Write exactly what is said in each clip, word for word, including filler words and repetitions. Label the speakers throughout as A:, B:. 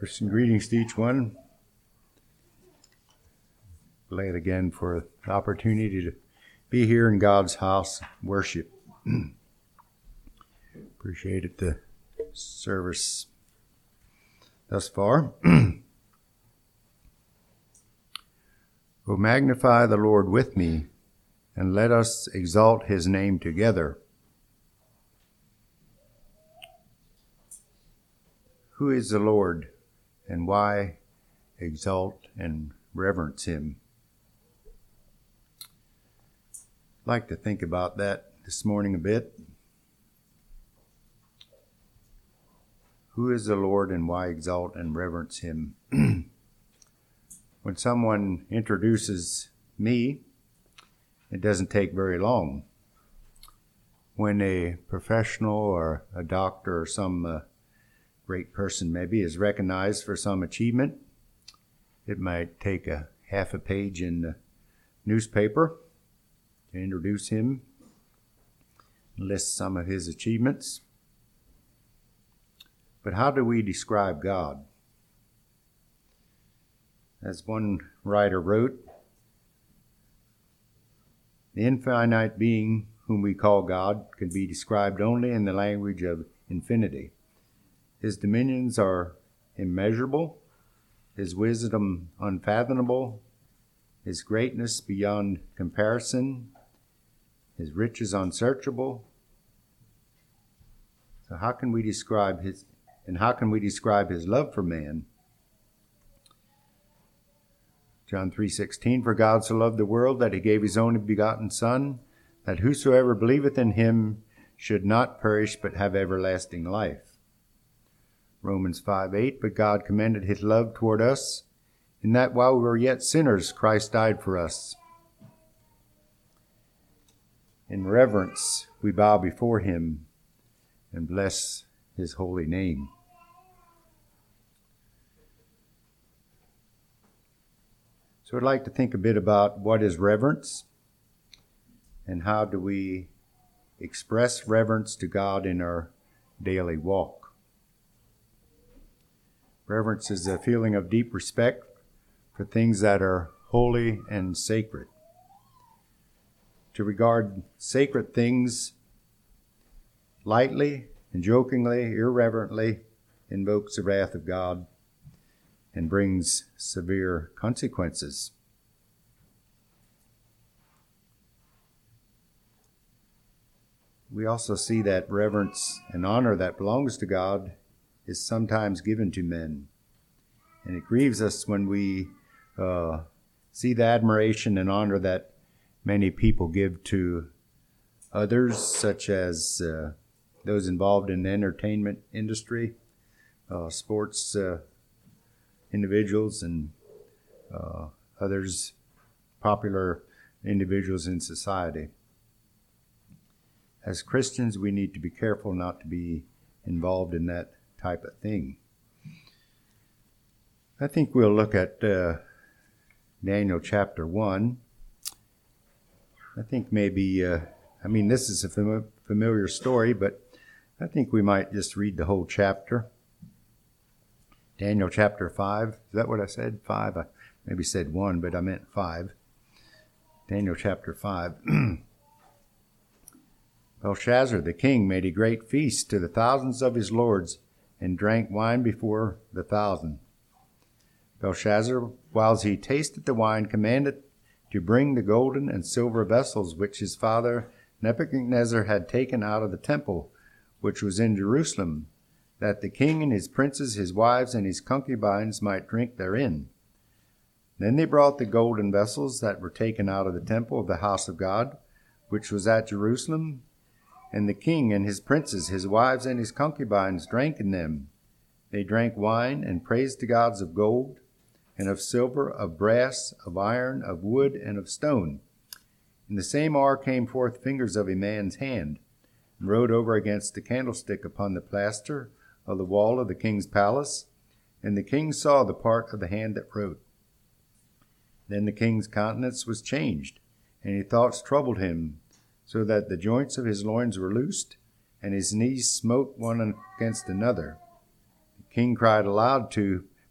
A: Christian greetings to each one. Glad again for the opportunity to be here in God's house, worship. Appreciated the service thus far. Oh, magnify the Lord with me, and let us exalt his name together. Who is the Lord, and why exalt and reverence him? I'd like to think about that this morning a bit. Who is the Lord, and why exalt and reverence him? When someone introduces me, it doesn't take very long. When a professional or a doctor or some uh, great person maybe is recognized for some achievement, it might take a half a page in the newspaper to introduce him, list some of his achievements. But how do we describe God? As one writer wrote, the infinite being whom we call God can be described only in the language of infinity. His dominions are immeasurable, his wisdom unfathomable, his greatness beyond comparison, his riches unsearchable. So how can we describe his, and how can we describe his love for man? John three sixteen, for God so loved the world that he gave his only begotten Son, that whosoever believeth in him should not perish but have everlasting life. Romans five eight, but God commended his love toward us, in that while we were yet sinners, Christ died for us. In reverence, we bow before him and bless his holy name. So I'd like to think a bit about what is reverence and how do we express reverence to God in our daily walk. Reverence is a feeling of deep respect for things that are holy and sacred. To regard sacred things lightly and jokingly, irreverently, invokes the wrath of God and brings severe consequences. We also see that reverence and honor that belongs to God is sometimes given to men. And it grieves us when we uh, see the admiration and honor that many people give to others, such as uh, those involved in the entertainment industry, uh, sports uh, individuals, and uh, others, popular individuals in society. As Christians, we need to be careful not to be involved in that type of thing. I think we'll look at uh, Daniel chapter one. I think maybe, uh, I mean, this is a fam- familiar story, but I think we might just read the whole chapter. Daniel chapter five. Is that what I said? Five? I maybe said one, but I meant five. Daniel chapter five. Belshazzar the king made a great feast to the thousands of his lords, and drank wine before the thousand. Belshazzar, whiles he tasted the wine, commanded to bring the golden and silver vessels which his father Nebuchadnezzar had taken out of the temple, which was in Jerusalem, that the king and his princes, his wives, and his concubines might drink therein. Then they brought the golden vessels that were taken out of the temple of the house of God, which was at Jerusalem, and the king and his princes, his wives, and his concubines drank in them. They drank wine and praised the gods of gold, and of silver, of brass, of iron, of wood, and of stone. In the same hour came forth fingers of a man's hand, and wrote over against the candlestick upon the plaster of the wall of the king's palace, and the king saw the part of the hand that wrote. Then the king's countenance was changed, and his thoughts troubled him, so that the joints of his loins were loosed, and his knees smote one against another. The king cried aloud to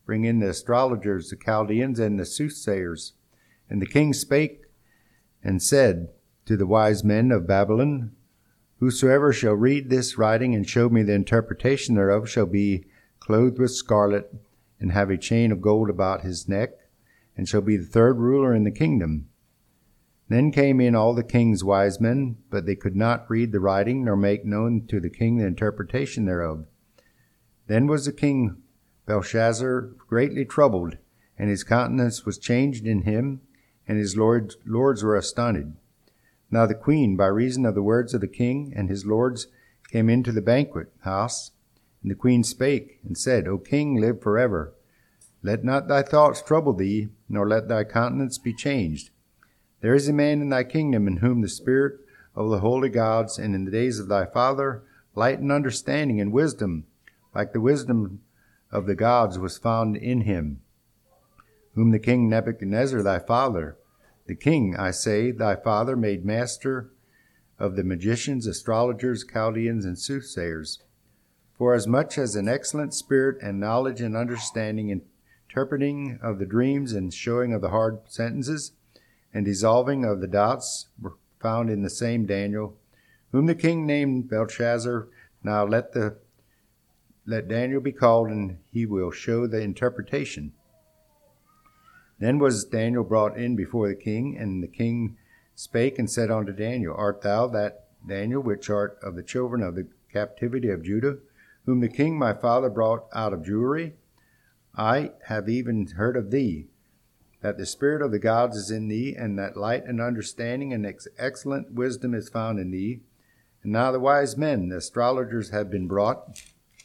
A: bring in the astrologers, the Chaldeans, and the soothsayers. And the king spake and said to the wise men of Babylon, Whosoever shall read this writing and show me the interpretation thereof shall be clothed with scarlet, and have a chain of gold about his neck, and shall be the third ruler in the kingdom. Then came in all the king's wise men, but they could not read the writing, nor make known to the king the interpretation thereof. Then was the king Belshazzar greatly troubled, and his countenance was changed in him, and his lords, lords were astonished. Now the queen, by reason of the words of the king and his lords, came into the banquet house. And the queen spake and said, O king, live forever. Let not thy thoughts trouble thee, nor let thy countenance be changed. There is a man in thy kingdom in whom the spirit of the holy gods, and in the days of thy father, light and understanding and wisdom, like the wisdom of the gods, was found in him, whom the king Nebuchadnezzar thy father, the king, I say, thy father, made master of the magicians, astrologers, Chaldeans, and soothsayers. For as much as an excellent spirit and knowledge and understanding, interpreting of the dreams and showing of the hard sentences, and dissolving of the doubts were found in the same Daniel, whom the king named Belshazzar. Now let the let Daniel be called, and he will show the interpretation. Then was Daniel brought in before the king, and the king spake and said unto Daniel, Art thou that Daniel which art of the children of the captivity of Judah, whom the king my father brought out of Jewry? I have even heard of thee, that the spirit of the gods is in thee, and that light and understanding and ex- excellent wisdom is found in thee. And now the wise men, the astrologers, have been brought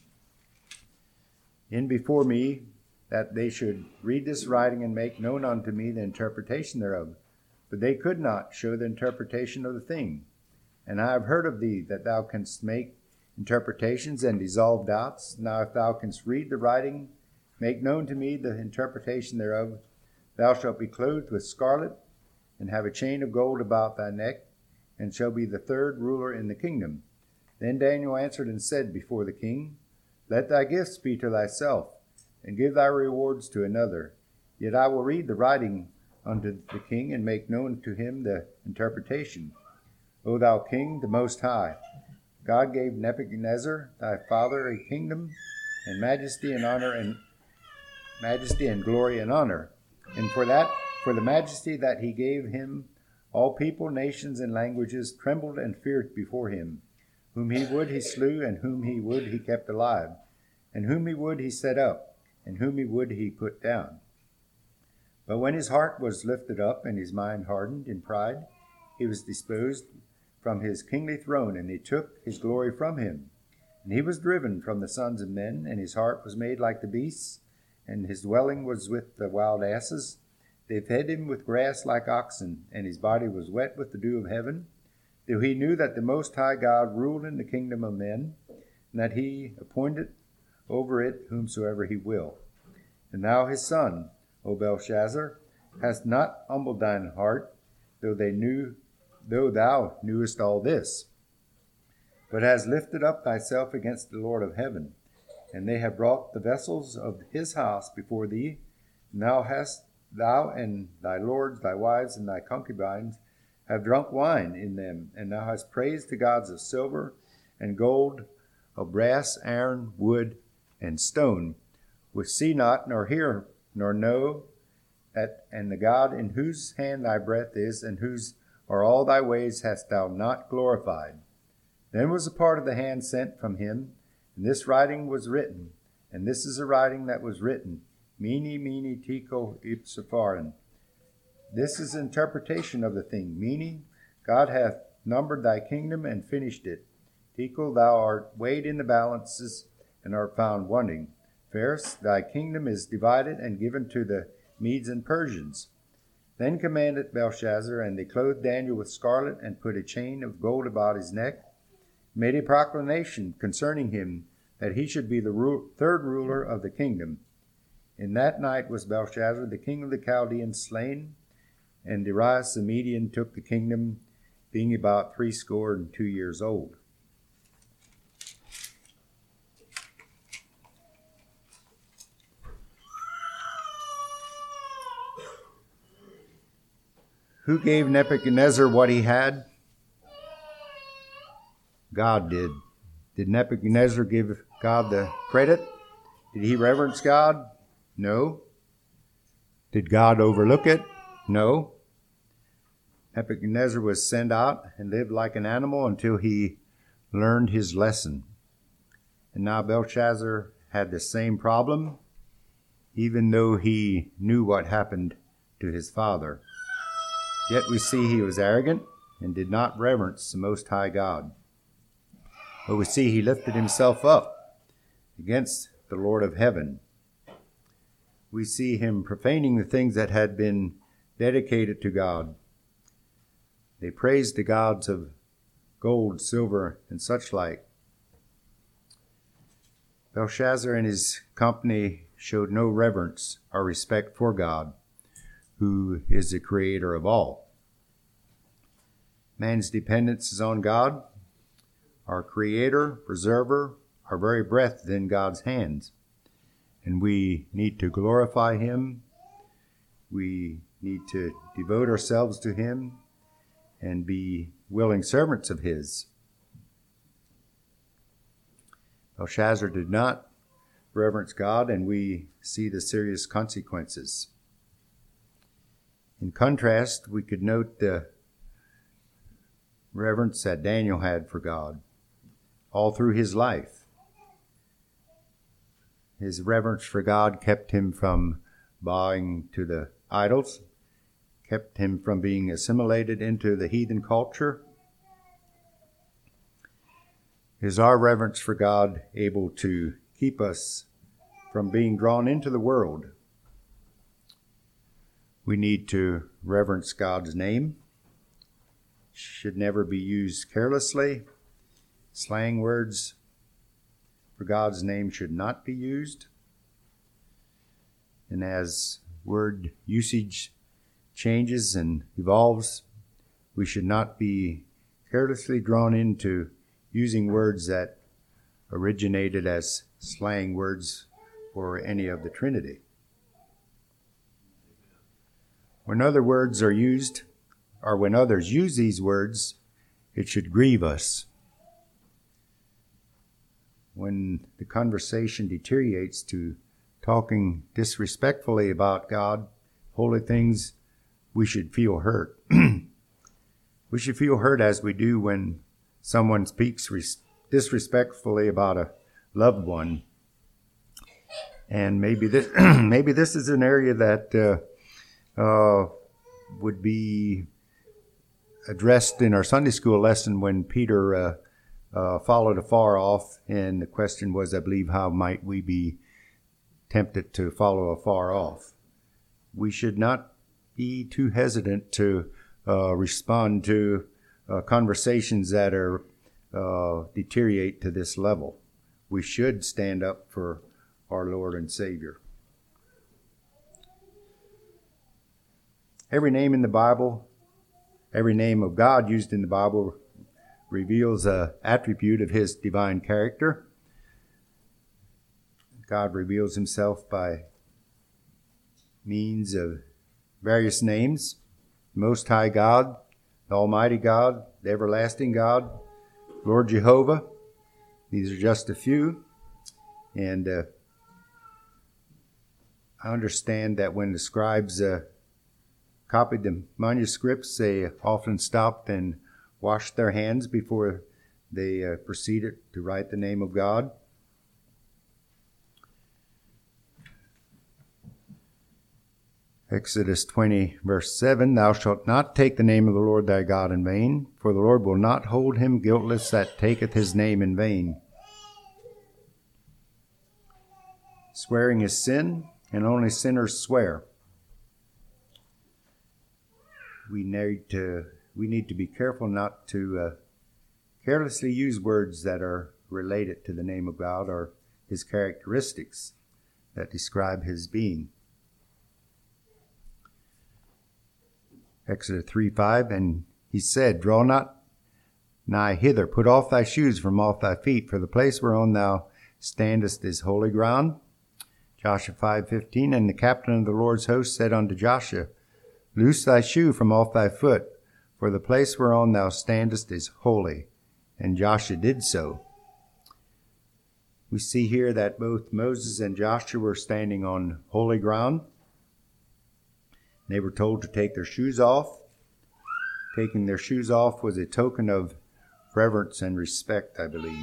A: in before me, that they should read this writing and make known unto me the interpretation thereof. But they could not show the interpretation of the thing. And I have heard of thee, that thou canst make interpretations and dissolve doubts. Now if thou canst read the writing, make known to me the interpretation thereof, thou shalt be clothed with scarlet, and have a chain of gold about thy neck, and shall be the third ruler in the kingdom. Then Daniel answered and said before the king, Let thy gifts be to thyself, and give thy rewards to another. Yet I will read the writing unto the king, and make known to him the interpretation. O thou king, the most high, God gave Nebuchadnezzar thy father a kingdom, and majesty and honor, and majesty and glory and honor. And for that, for the majesty that he gave him, all people, nations, and languages trembled and feared before him. Whom he would he slew, and whom he would he kept alive, and whom he would he set up, and whom he would he put down. But when his heart was lifted up, and his mind hardened in pride, he was disposed from his kingly throne, and he took his glory from him. And he was driven from the sons of men, and his heart was made like the beasts, and his dwelling was with the wild asses. They fed him with grass like oxen, and his body was wet with the dew of heaven. Though he knew that the Most High God ruled in the kingdom of men, and that he appointed over it whomsoever he will. And thou his son, O Belshazzar, hast not humbled thine heart, though they knew, though thou knewest all this, but hast lifted up thyself against the Lord of heaven. And they have brought the vessels of his house before thee. And thou hast thou and thy lords, thy wives, and thy concubines have drunk wine in them, and thou hast praised the gods of silver and gold, of brass, iron, wood, and stone, which see not, nor hear, nor know, that and the God in whose hand thy breath is, and whose are all thy ways, hast thou not glorified. Then was a part of the hand sent from him, and this writing was written, and this is a writing that was written, Mene, mene, tekel, upharsin. This is interpretation of the thing. Mene, God hath numbered thy kingdom and finished it. Tekel, thou art weighed in the balances, and art found wanting. Phares, thy kingdom is divided and given to the Medes and Persians. Then commanded Belshazzar, and they clothed Daniel with scarlet, and put a chain of gold about his neck, made a proclamation concerning him, that he should be the ru- third ruler of the kingdom. In that night was Belshazzar, the king of the Chaldeans, slain, and Darius the Median took the kingdom, being about threescore and two years old. Who gave Nebuchadnezzar what he had? God did. Did Nebuchadnezzar give God the credit? Did he reverence God? No. Did God overlook it? No. Nebuchadnezzar was sent out and lived like an animal until he learned his lesson. And now Belshazzar had the same problem, even though he knew what happened to his father. Yet we see he was arrogant and did not reverence the Most High God. But we see he lifted himself up against the Lord of heaven. We see him profaning the things that had been dedicated to God. They praised the gods of gold, silver, and such like. Belshazzar and his company showed no reverence or respect for God, who is the creator of all. Man's dependence is on God. Our creator, preserver, our very breath is in God's hands. And we need to glorify him. We need to devote ourselves to him and be willing servants of his. Belshazzar did not reverence God, and we see the serious consequences. In contrast, we could note the reverence that Daniel had for God all through his life. His reverence for God kept him from bowing to the idols, kept him from being assimilated into the heathen culture. Is our reverence for God able to keep us from being drawn into the world? We need to reverence God's name. Should never be used carelessly. Slang words for God's name should not be used. And as word usage changes and evolves, we should not be carelessly drawn into using words that originated as slang words for any of the Trinity. When other words are used, or when others use these words, it should grieve us. When the conversation deteriorates to talking disrespectfully about God, holy things, we should feel hurt. We should feel hurt as we do when someone speaks res- disrespectfully about a loved one. And maybe this, maybe this is an area that uh, uh, would be addressed in our Sunday school lesson when Peter uh, uh, followed afar off. And the question was, I believe, how might we be tempted to follow afar off? We should not be too hesitant to uh, respond to uh, conversations that are uh, deteriorate to this level. We should stand up for our Lord and Savior. Every name in the Bible, every name of God used in the Bible reveals an attribute of his divine character. God reveals himself by means of various names. Most High God, the Almighty God, the Everlasting God, Lord Jehovah. These are just a few. And uh, I understand that when the scribes uh, copied the manuscripts, they often stopped and washed their hands before they uh, proceeded to write the name of God. Exodus twenty, verse seven, Thou shalt not take the name of the Lord thy God in vain, for the Lord will not hold him guiltless that taketh his name in vain. Swearing is sin, and only sinners swear. We need to, we need to be careful not to uh, carelessly use words that are related to the name of God or his characteristics that describe his being. Exodus three five, and he said, Draw not nigh hither, put off thy shoes from off thy feet, for the place whereon thou standest is holy ground. Joshua five fifteen, and the captain of the Lord's host said unto Joshua, Loose thy shoe from off thy foot, for the place whereon thou standest is holy. And Joshua did so. We see here that both Moses and Joshua were standing on holy ground. They were told to take their shoes off. Taking their shoes off was a token of reverence and respect, I believe.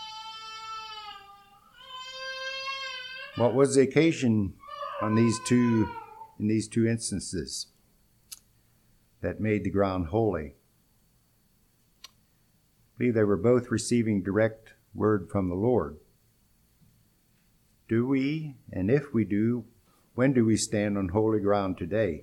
A: What was the occasion on these two, in these two instances that made the ground holy? I believe they were both receiving direct word from the Lord. Do we, and if we do, when do we stand on holy ground today?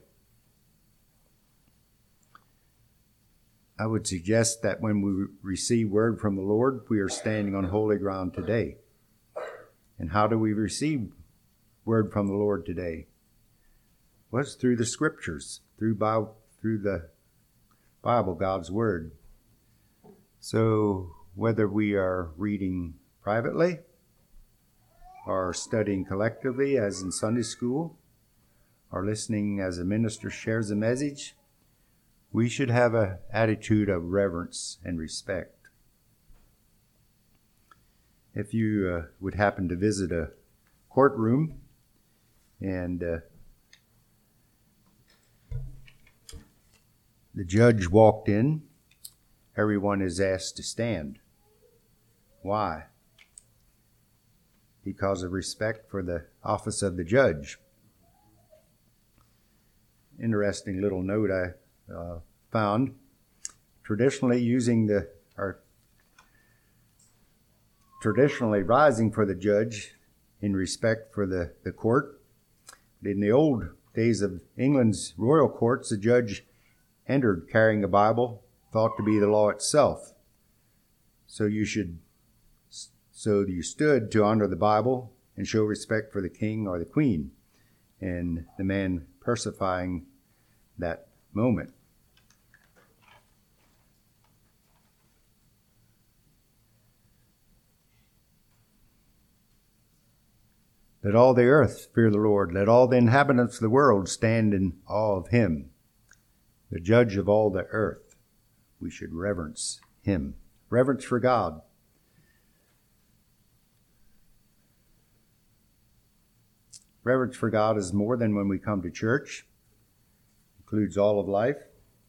A: I would suggest that when we receive word from the Lord, we are standing on holy ground today. And how do we receive word from the Lord today? Well, it's through the scriptures, through Bible, through the Bible, God's word. So whether we are reading privately or studying collectively as in Sunday school, or listening as a minister shares a message, we should have an attitude of reverence and respect. If you uh, would happen to visit a courtroom and uh, the judge walked in, everyone is asked to stand. Why? Because of respect for the office of the judge. Interesting little note I uh, found. Traditionally using the, or traditionally rising for the judge in respect for the, the court. In the old days of England's royal courts, the judge entered carrying a Bible, thought to be the law itself. So you should, so you stood to honor the Bible and show respect for the king or the queen, and the man persifying that moment. Let all the earth fear the Lord. Let all the inhabitants of the world stand in awe of him. The judge of all the earth. We should reverence him. Reverence for God. Reverence for God is more than when we come to church. It includes all of life.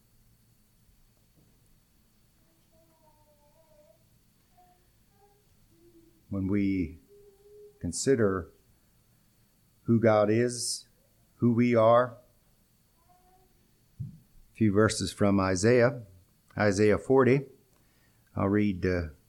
A: When we consider who God is, who we are. A few verses from Isaiah, Isaiah forty. I'll read a uh,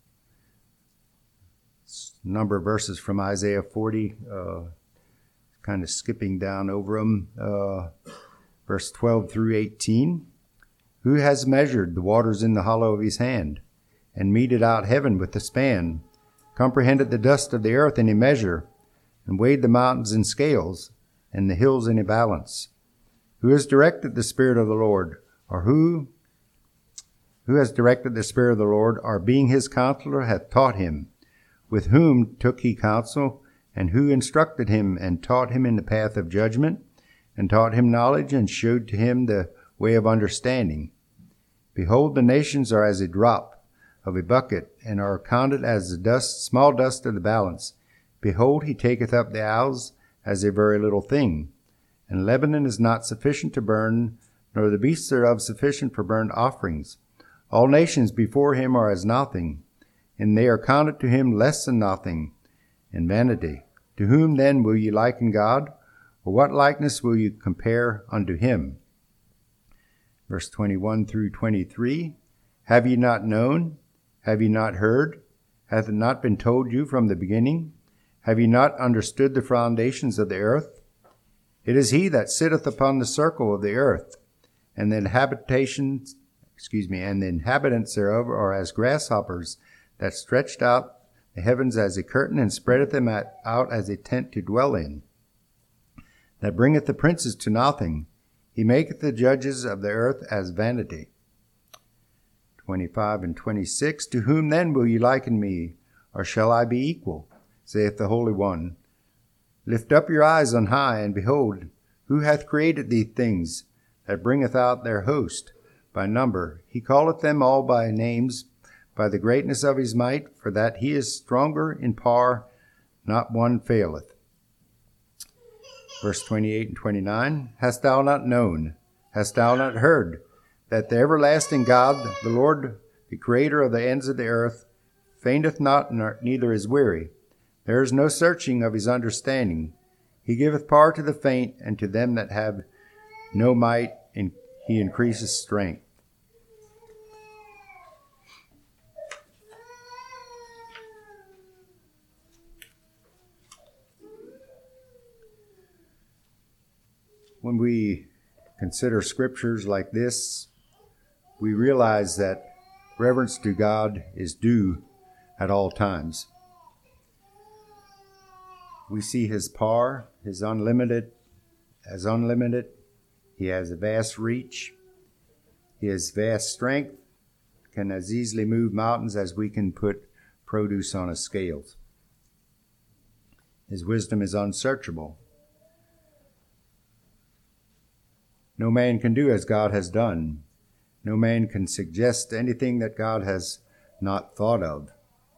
A: number of verses from Isaiah forty, uh, kind of skipping down over them. Uh, verse twelve through eighteen. Who has measured the waters in the hollow of his hand, and meted out heaven with a span, comprehended the dust of the earth in a measure, and weighed the mountains in scales, and the hills in a balance? Who has directed the Spirit of the Lord, or who, who has directed the Spirit of the Lord, or being his counselor hath taught him? With whom took he counsel, and who instructed him, and taught him in the path of judgment, and taught him knowledge, and showed to him the way of understanding? Behold, the nations are as a drop of a bucket, and are counted as the dust, small dust of the balance. Behold, he taketh up the isles as a very little thing. And Lebanon is not sufficient to burn, nor the beasts thereof sufficient for burnt offerings. All nations before him are as nothing, and they are counted to him less than nothing, and vanity. To whom then will ye liken God? Or what likeness will you compare unto him? Verse twenty-one through twenty-three. Have ye not known? Have ye not heard? Hath it not been told you from the beginning? Have ye not understood the foundations of the earth? It is he that sitteth upon the circle of the earth, and the habitations, excuse me, and the inhabitants thereof are as grasshoppers, that stretched out the heavens as a curtain, and spreadeth them out as a tent to dwell in. That bringeth the princes to nothing. He maketh the judges of the earth as vanity. Twenty-five and twenty-six. To whom then will ye liken me, or shall I be equal? Saith the Holy One. Lift up your eyes on high, and behold, who hath created these things, that bringeth out their host by number. He calleth them all by names, by the greatness of his might, for that he is stronger in power, not one faileth. Verse twenty-eight and twenty-nine, Hast thou not known, hast thou not heard, that the everlasting God, the Lord, the creator of the ends of the earth, fainteth not, neither is weary. There is no searching of his understanding. He giveth power to the faint, and to them that have no might, and he increases strength. When we consider scriptures like this, we realize that reverence to God is due at all times. We see his power, his unlimited, as unlimited. He has a vast reach. He has vast strength, can as easily move mountains as we can put produce on a scale. His wisdom is unsearchable. No man can do as God has done. No man can suggest anything that God has not thought of.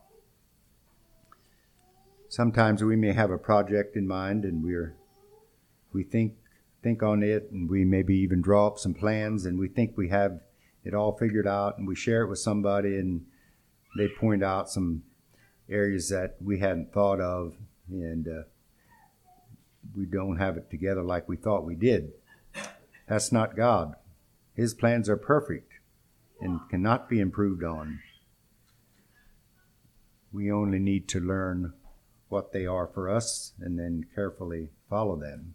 A: Sometimes we may have a project in mind and we're we think think on it, and we maybe even draw up some plans, and we think we have it all figured out, and we share it with somebody, and they point out some areas that we hadn't thought of, and uh, we don't have it together like we thought we did. That's not God. His plans are perfect and cannot be improved on. We only need to learn what they are for us and then carefully follow them.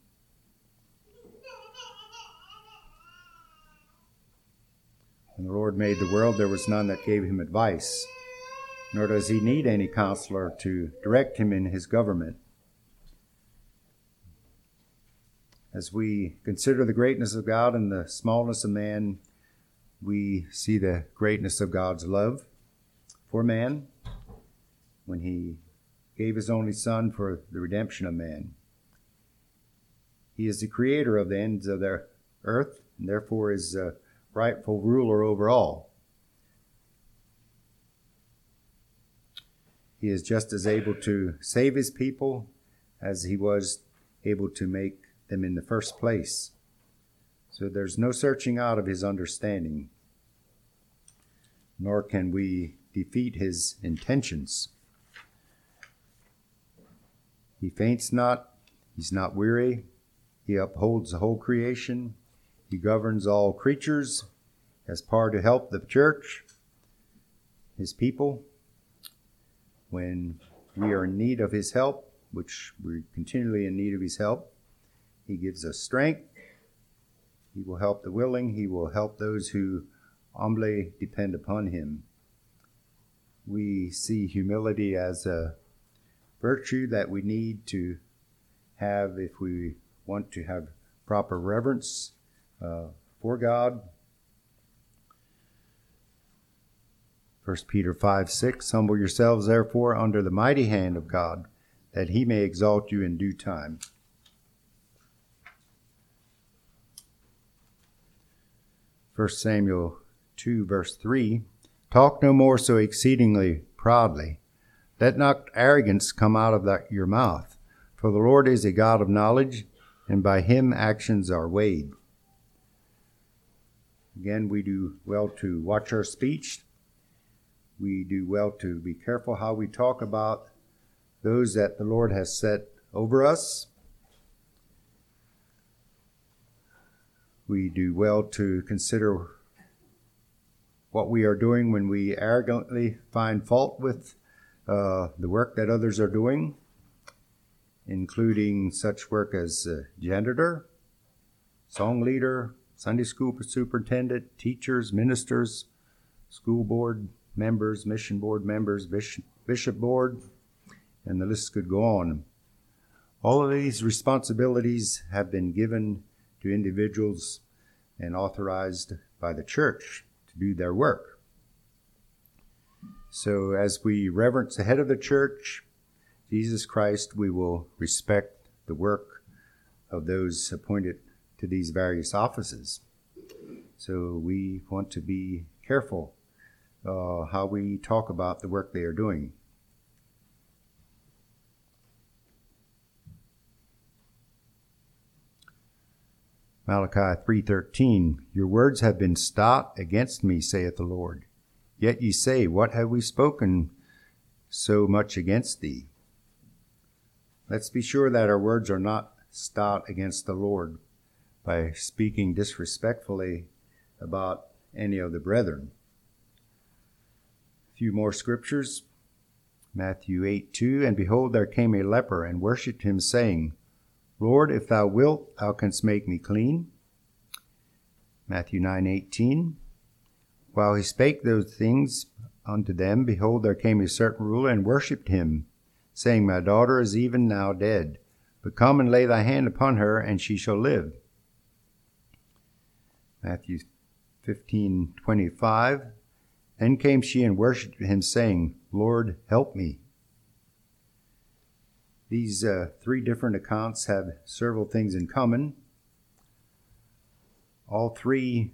A: When the Lord made the world, there was none that gave him advice, nor does he need any counselor to direct him in his government. As we consider the greatness of God and the smallness of man, we see the greatness of God's love for man when he gave his only Son for the redemption of man. He is the creator of the ends of the earth, and therefore is a rightful ruler over all. He is just as able to save his people as he was able to make them in the first place. So there's no searching out of his understanding, nor can we defeat his intentions. He faints not, he's not weary, he upholds the whole creation, he governs all creatures, has power to help the church, his people, when we are in need of his help, which we're continually in need of his help. He gives us strength. He will help the willing. He will help those who humbly depend upon him. We see humility as a virtue that we need to have if we want to have proper reverence uh, for God. First Peter five six, Humble yourselves therefore under the mighty hand of God, that he may exalt you in due time. First Samuel two, verse three, Talk no more so exceedingly proudly. Let not arrogance come out of that, your mouth. For the Lord is a God of knowledge, and by him actions are weighed. Again, we do well to watch our speech. We do well to be careful how we talk about those that the Lord has set over us. We do well to consider what we are doing when we arrogantly find fault with uh, the work that others are doing, including such work as uh, janitor, song leader, Sunday school superintendent, teachers, ministers, school board members, mission board members, bishop, bishop board, and the list could go on. All of these responsibilities have been given to individuals and authorized by the church to do their work. So as we reverence the head of the church, Jesus Christ, we will respect the work of those appointed to these various offices. So we want to be careful uh, how we talk about the work they are doing. Malachi three thirteen, Your words have been stout against me, saith the Lord. Yet ye say, What have we spoken so much against thee? Let's be sure that our words are not stout against the Lord by speaking disrespectfully about any of the brethren. A few more scriptures. Matthew eight two, And behold, there came a leper, and worshipped him, saying, Lord, if thou wilt, thou canst make me clean. Matthew nine eighteen, While he spake those things unto them, behold, there came a certain ruler, and worshipped him, saying, My daughter is even now dead, but come and lay thy hand upon her, and she shall live. Matthew fifteen twenty-five, Then came she and worshipped him, saying, Lord, help me. These uh, three different accounts have several things in common. All three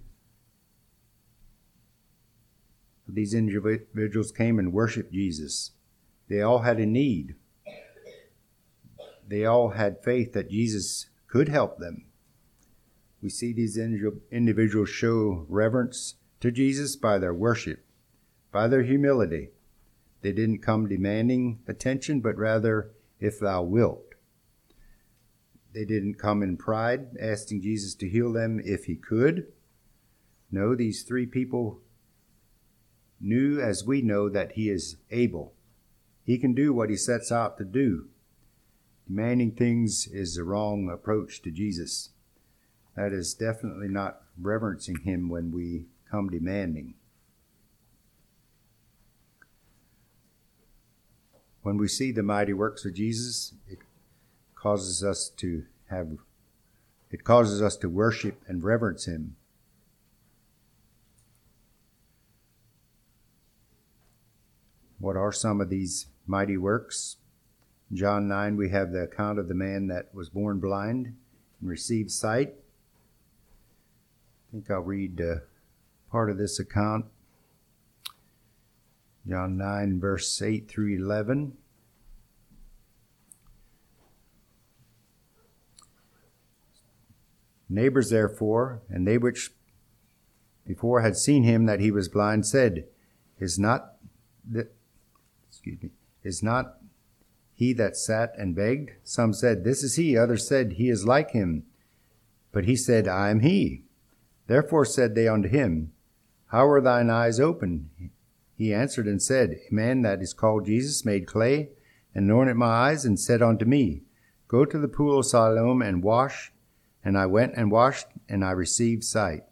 A: of these individuals came and worshiped Jesus. They all had a need. They all had faith that Jesus could help them. We see these individuals show reverence to Jesus by their worship, by their humility. They didn't come demanding attention, but rather, if thou wilt. They didn't come in pride, asking Jesus to heal them if he could. No, these three people knew, as we know, that he is able. He can do what he sets out to do. Demanding things is the wrong approach to Jesus. That is definitely not reverencing him when we come demanding. When we see the mighty works of Jesus, it causes us to have, it causes us to worship and reverence him. What are some of these mighty works? In John nine, we have the account of the man that was born blind and received sight. I think I'll read uh, part of this account. John nine, verse eight through eleven. Neighbors, therefore, and they which before had seen him that he was blind, said, Is not the, excuse me, is not he that sat and begged? Some said, This is he. Others said, He is like him. But he said, I am he. Therefore said they unto him, How are thine eyes opened? He answered and said, A man that is called Jesus made clay, and anointed my eyes, and said unto me, Go to the pool of Siloam and wash. And I went and washed, and I received sight.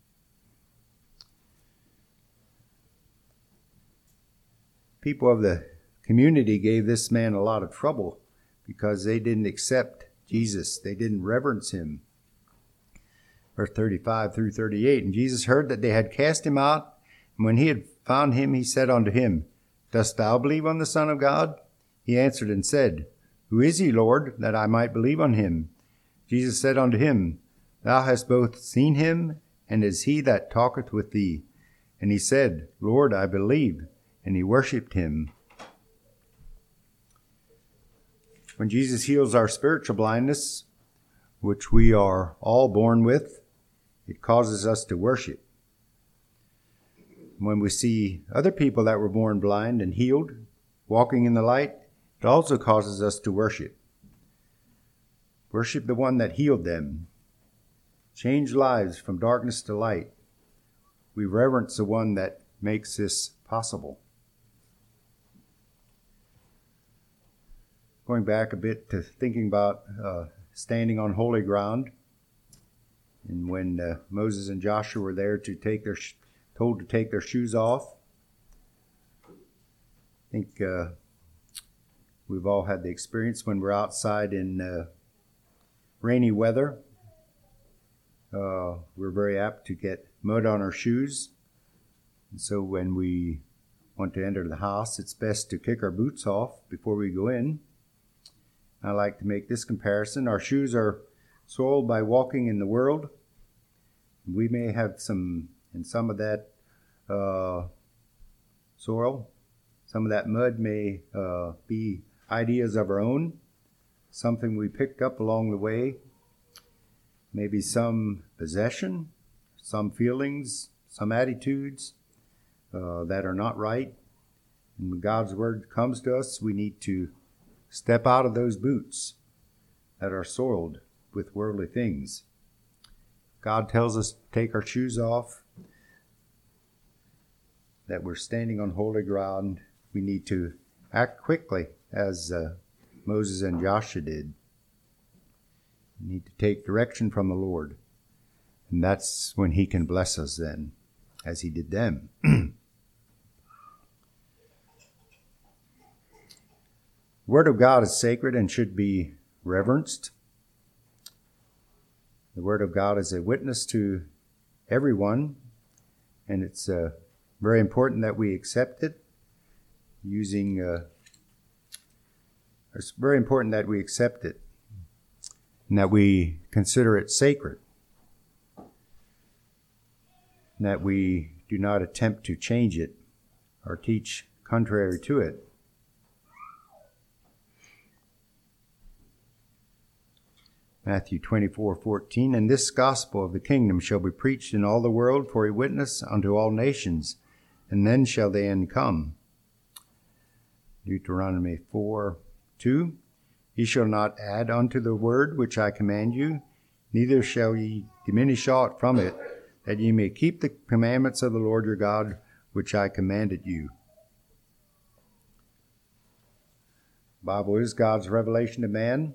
A: People of the community gave this man a lot of trouble because they didn't accept Jesus. They didn't reverence him. Verse thirty-five through thirty-eight, And Jesus heard that they had cast him out, and when he had found him, he said unto him, Dost thou believe on the Son of God? He answered and said, Who is he, Lord, that I might believe on him? Jesus said unto him, Thou hast both seen him, and is he that talketh with thee? And he said, Lord, I believe. And he worshipped him. When Jesus heals our spiritual blindness, which we are all born with, it causes us to worship. When we see other people that were born blind and healed, walking in the light, it also causes us to worship. Worship the one that healed them. Change lives from darkness to light. We reverence the one that makes this possible. Going back a bit to thinking about uh, standing on holy ground, and when uh, Moses and Joshua were there to take their sh- told to take their shoes off, I think uh, we've all had the experience when we're outside in uh, rainy weather. Uh, we're very apt to get mud on our shoes. And so when we want to enter the house, it's best to kick our boots off before we go in. I like to make this comparison. Our shoes are soiled by walking in the world. We may have some, in some of that uh, soil, some of that mud may uh, be ideas of our own, something we picked up along the way, maybe some possession, some feelings, some attitudes uh, that are not right. And when God's word comes to us, we need to step out of those boots that are soiled with worldly things. God tells us to take our shoes off, that we're standing on holy ground. We need to act quickly as uh, Moses and Joshua did. We need to take direction from the Lord. And that's when he can bless us then, as he did them. The Word of God is sacred and should be reverenced. The Word of God is a witness to everyone, and it's uh, very important that we accept it using, uh, it's very important that we accept it and that we consider it sacred, and that we do not attempt to change it or teach contrary to it. Matthew twenty-four fourteen, and this gospel of the kingdom shall be preached in all the world for a witness unto all nations, and then shall the end come. Deuteronomy four two, ye shall not add unto the word which I command you, neither shall ye diminish aught from it, that ye may keep the commandments of the Lord your God, which I commanded you. The Bible is God's revelation to man.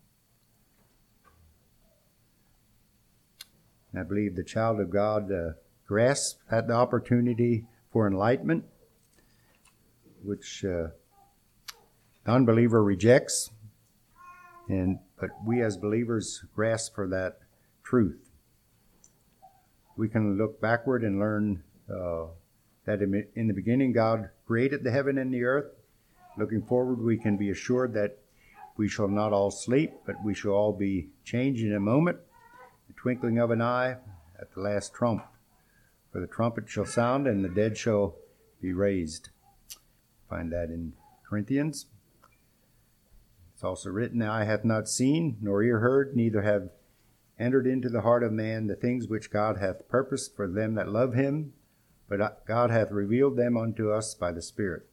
A: I believe the child of God uh, grasps at the opportunity for enlightenment, which uh, the unbeliever rejects, and but we as believers grasp for that truth. We can look backward and learn uh, that in, in the beginning God created the heaven and the earth. Looking forward, we can be assured that we shall not all sleep, but we shall all be changed in a moment, the twinkling of an eye, at the last trump. For the trumpet shall sound, and the dead shall be raised. Find that in Corinthians. It's also written, eye hath not seen, nor ear heard, neither have entered into the heart of man the things which God hath purposed for them that love him, but God hath revealed them unto us by the Spirit.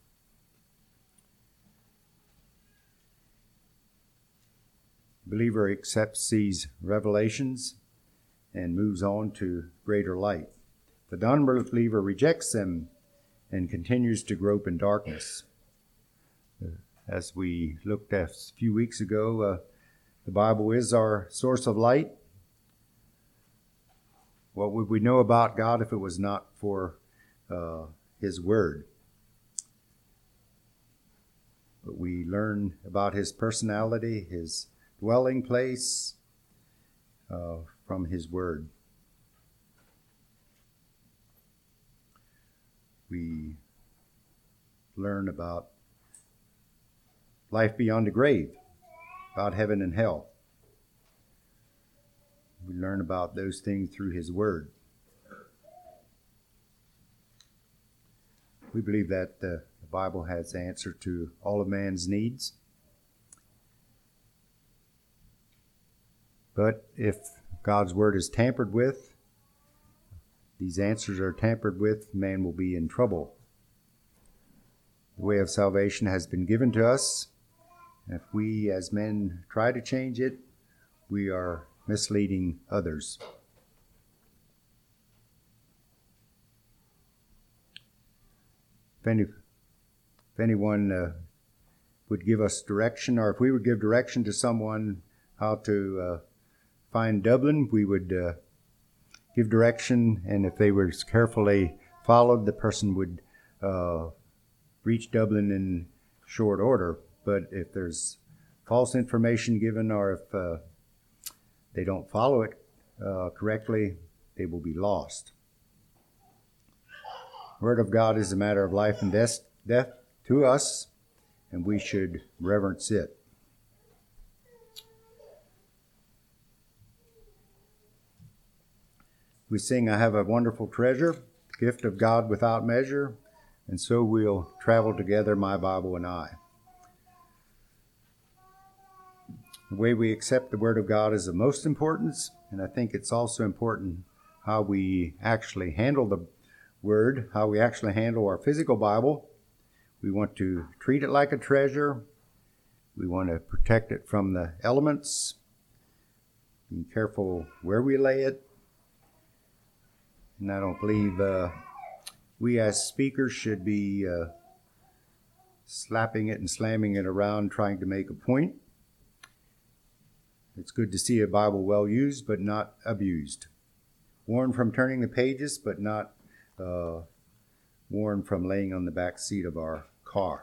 A: The believer accepts these revelations and moves on to greater light. The unbeliever rejects them and continues to grope in darkness. As we looked at a few weeks ago, uh, the Bible is our source of light. What would we know about God if it was not for uh, His Word? But we learn about His personality, His dwelling place, uh, from His Word. We learn about life beyond the grave, about heaven and hell. We learn about those things through His Word. We believe that uh, the Bible has the answer to all of man's needs. But if God's Word is tampered with, these answers are tampered with, man will be in trouble. The way of salvation has been given to us. If we as men try to change it, we are misleading others. If, any, if anyone uh, would give us direction, or if we would give direction to someone how to uh, find Dublin, we would uh, give direction, and if they were carefully followed, the person would uh, reach Dublin in short order. But if there's false information given, or if uh, they don't follow it uh, correctly, they will be lost. The Word of God is a matter of life and death, death to us, and we should reverence it. We sing, I have a wonderful treasure, the gift of God without measure, and so we'll travel together, my Bible and I. The way we accept the Word of God is of most importance, and I think it's also important how we actually handle the Word, how we actually handle our physical Bible. We want to treat it like a treasure. We want to protect it from the elements. Be careful where we lay it. And I don't believe uh, we as speakers should be uh, slapping it and slamming it around trying to make a point. It's good to see a Bible well used, but not abused. Warned from turning the pages, but not uh, warned from laying on the back seat of our car.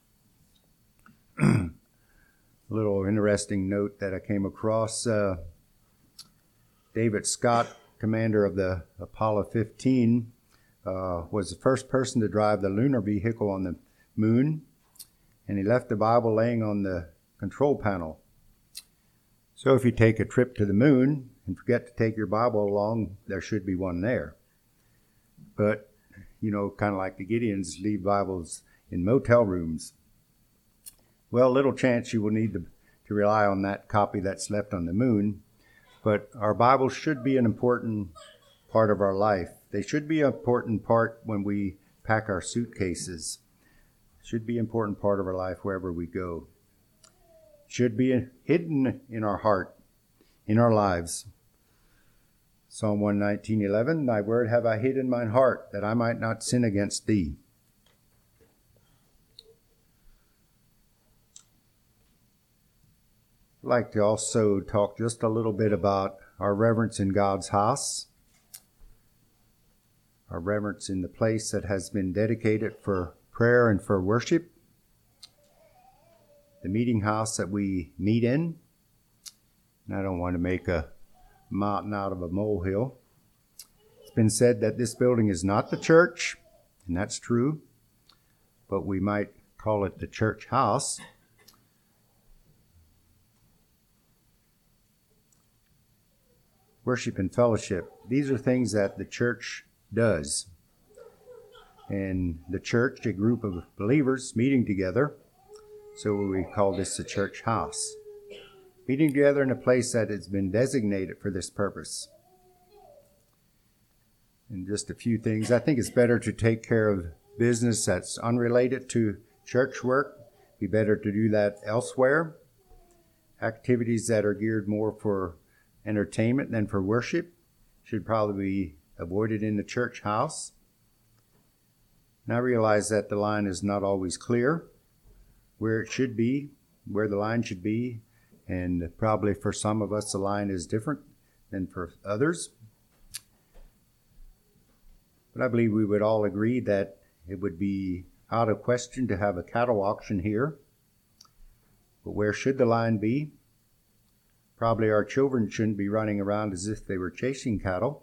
A: A little interesting note that I came across. Uh, David Scott, commander of the Apollo fifteen, uh, was the first person to drive the lunar vehicle on the moon, and he left the Bible laying on the control panel. So if you take a trip to the moon and forget to take your Bible along, there should be one there. But, you know, kind of like the Gideons leave Bibles in motel rooms. Well, little chance you will need to, to rely on that copy that's left on the moon. But our Bibles should be an important part of our life. They should be an important part when we pack our suitcases. Should be an important part of our life wherever we go. Should be hidden in our heart, in our lives. Psalm one nineteen eleven, Thy word have I hid in mine heart, that I might not sin against thee. I'd like to also talk just a little bit about our reverence in God's house. Our reverence in the place that has been dedicated for prayer and for worship. The meeting house that we meet in. And I don't want to make a mountain out of a molehill. It's been said that this building is not the church, and that's true, but we might call it the church house. Worship and fellowship. These are things that the church does. And the church, a group of believers meeting together, so we call this the church house. Meeting together in a place that has been designated for this purpose. And just a few things. I think it's better to take care of business that's unrelated to church work. It'd be better to do that elsewhere. Activities that are geared more for entertainment than for worship should probably be avoided in the church house. And I realize that the line is not always clear where it should be, where the line should be, and probably for some of us the line is different than for others. But I believe we would all agree that it would be out of question to have a cattle auction here. But where should the line be? Probably our children shouldn't be running around as if they were chasing cattle.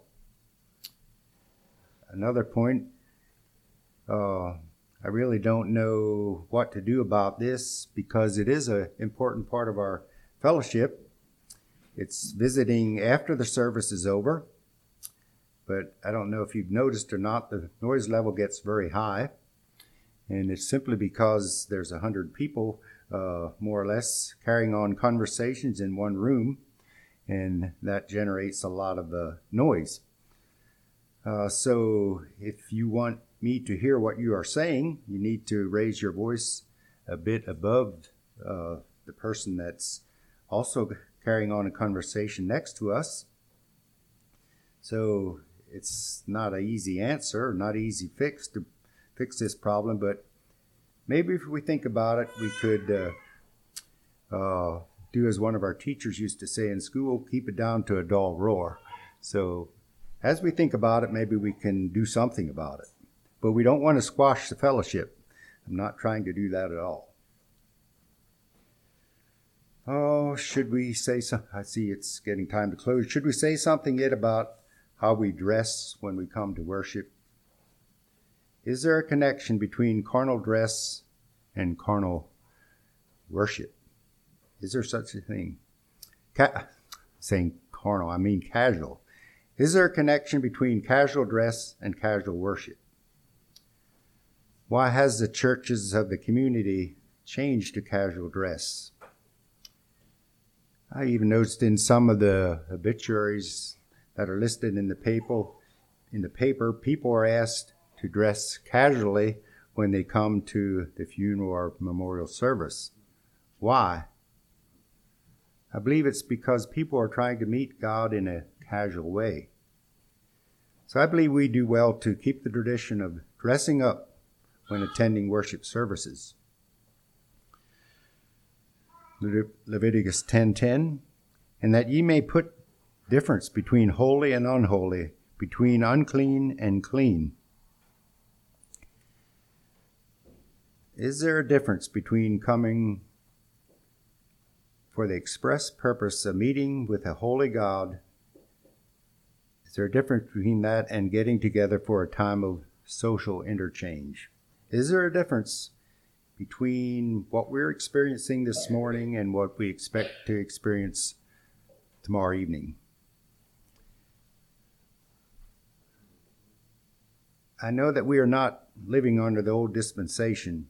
A: Another point, uh, I really don't know what to do about this because it is an important part of our fellowship. It's visiting after the service is over, but I don't know if you've noticed or not, the noise level gets very high, and it's simply because there's a hundred people, uh, more or less, carrying on conversations in one room, and that generates a lot of uh, noise. Uh, so if you want me to hear what you are saying, you need to raise your voice a bit above uh, the person that's also carrying on a conversation next to us. So it's not an easy answer, not an easy fix to fix this problem, but maybe if we think about it, we could uh, uh, do as one of our teachers used to say in school, keep it down to a dull roar. So as we think about it, maybe we can do something about it. But we don't want to squash the fellowship. I'm not trying to do that at all. Oh, should we say something? I see it's getting time to close. Should we say something yet about how we dress when we come to worship? Is there a connection between carnal dress and carnal worship? Is there such a thing? Ca- saying carnal, I mean casual. Is there a connection between casual dress and casual worship? Why has the churches of the community changed to casual dress? I even noticed in some of the obituaries that are listed in the paper, in the paper, people are asked to dress casually when they come to the funeral or memorial service. Why? I believe it's because people are trying to meet God in a casual way. So I believe we do well to keep the tradition of dressing up when attending worship services. Le- Leviticus ten ten, and that ye may put difference between holy and unholy, between unclean and clean. Is there a difference between coming for the express purpose of meeting with a holy God? Is there a difference between that and getting together for a time of social interchange? Is there a difference between what we're experiencing this morning and what we expect to experience tomorrow evening? I know that we are not living under the old dispensation,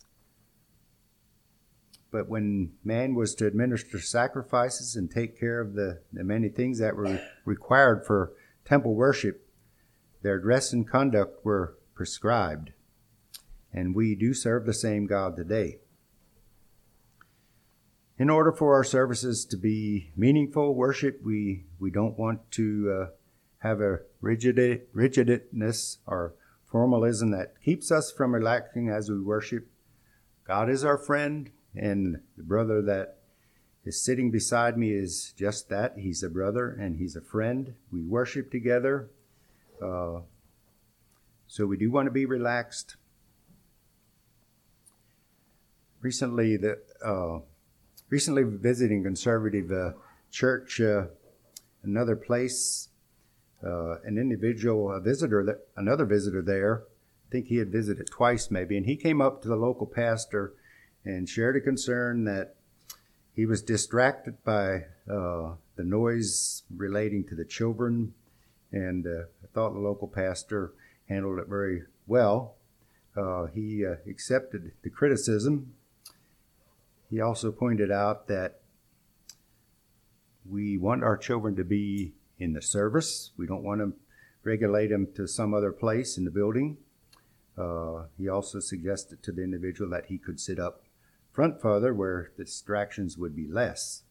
A: but when man was to administer sacrifices and take care of the, the many things that were required for temple worship, their dress and conduct were prescribed. And we do serve the same God today. In order for our services to be meaningful worship, we, we don't want to uh, have a rigid, rigidness or formalism that keeps us from relaxing as we worship. God is our friend, and the brother that is sitting beside me is just that. He's a brother and he's a friend. We worship together. Uh, so we do want to be relaxed. Recently, the uh, recently visiting conservative uh, church, uh, another place, uh, an individual, a visitor, that, another visitor there, I think he had visited twice maybe, and he came up to the local pastor and shared a concern that he was distracted by uh, the noise relating to the children, and uh, I thought the local pastor handled it very well. Uh, he uh, accepted the criticism. He also pointed out that we want our children to be in the service. We don't want to regulate them to some other place in the building. Uh, he also suggested to the individual that he could sit up front further where the distractions would be less.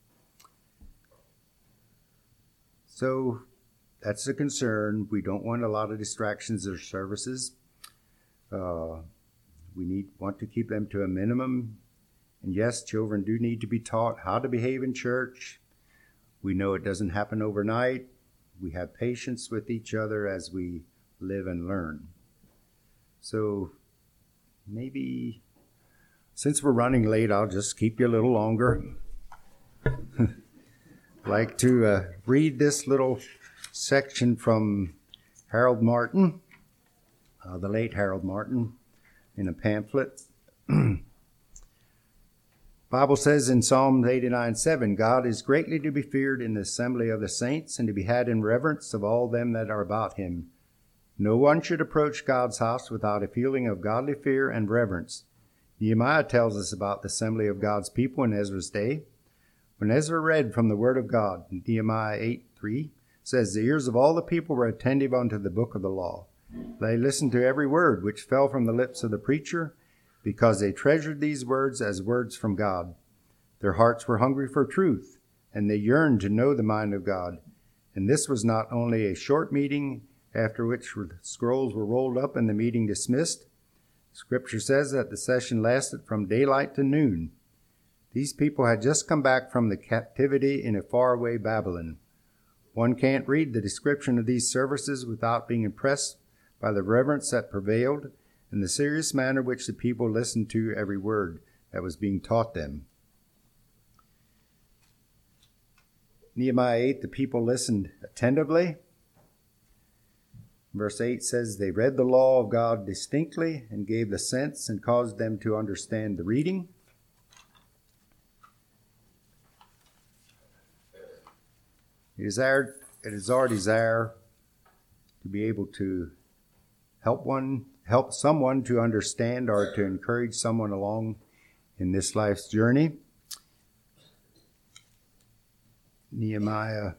A: So that's a concern. We don't want a lot of distractions or services. Uh, we need want to keep them to a minimum. And yes, children do need to be taught how to behave in church. We know it doesn't happen overnight. We have patience with each other as we live and learn. So maybe, since we're running late, I'll just keep you a little longer. I'd like to uh, read this little section from Harold Martin, uh, the late Harold Martin, in a pamphlet. Bible says in Psalm eighty-nine seven, God is greatly to be feared in the assembly of the saints and to be had in reverence of all them that are about him. No one should approach God's house without a feeling of godly fear and reverence. Nehemiah tells us about the assembly of God's people in Ezra's day. When Ezra read from the word of God, Nehemiah eight three says, the ears of all the people were attentive unto the book of the law. They listened to every word which fell from the lips of the preacher, because they treasured these words as words from God. Their hearts were hungry for truth, and they yearned to know the mind of God. And this was not only a short meeting, after which the scrolls were rolled up and the meeting dismissed. Scripture says that the session lasted from daylight to noon. These people had just come back from the captivity in a faraway Babylon. One can't read the description of these services without being impressed by the reverence that prevailed and the serious manner which the people listened to every word that was being taught them. Nehemiah eight, the people listened attentively. Verse eight says, they read the law of God distinctly and gave the sense and caused them to understand the reading. It is our it is our desire to be able to help one, help someone to understand or to encourage someone along in this life's journey. Nehemiah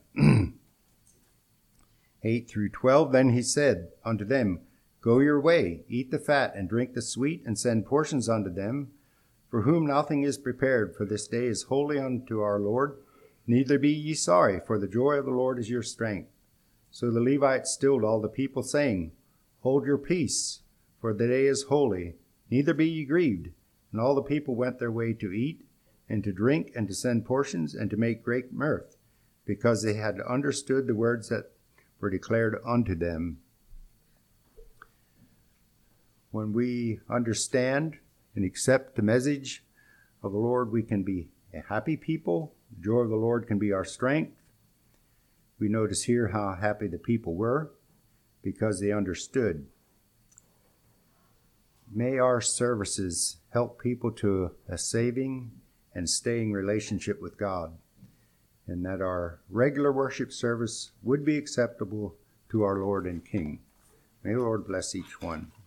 A: eight through twelve, then he said unto them, Go your way, eat the fat, and drink the sweet, and send portions unto them, for whom nothing is prepared, for this day is holy unto our Lord. Neither be ye sorry, for the joy of the Lord is your strength. So the Levites stilled all the people, saying, Hold your peace, for the day is holy, neither be ye grieved. And all the people went their way to eat, and to drink, and to send portions, and to make great mirth, because they had understood the words that were declared unto them. When we understand and accept the message of the Lord, we can be a happy people. The joy of the Lord can be our strength. We notice here how happy the people were because they understood. May our services help people to a saving and staying relationship with God, and that our regular worship service would be acceptable to our Lord and King. May the Lord bless each one.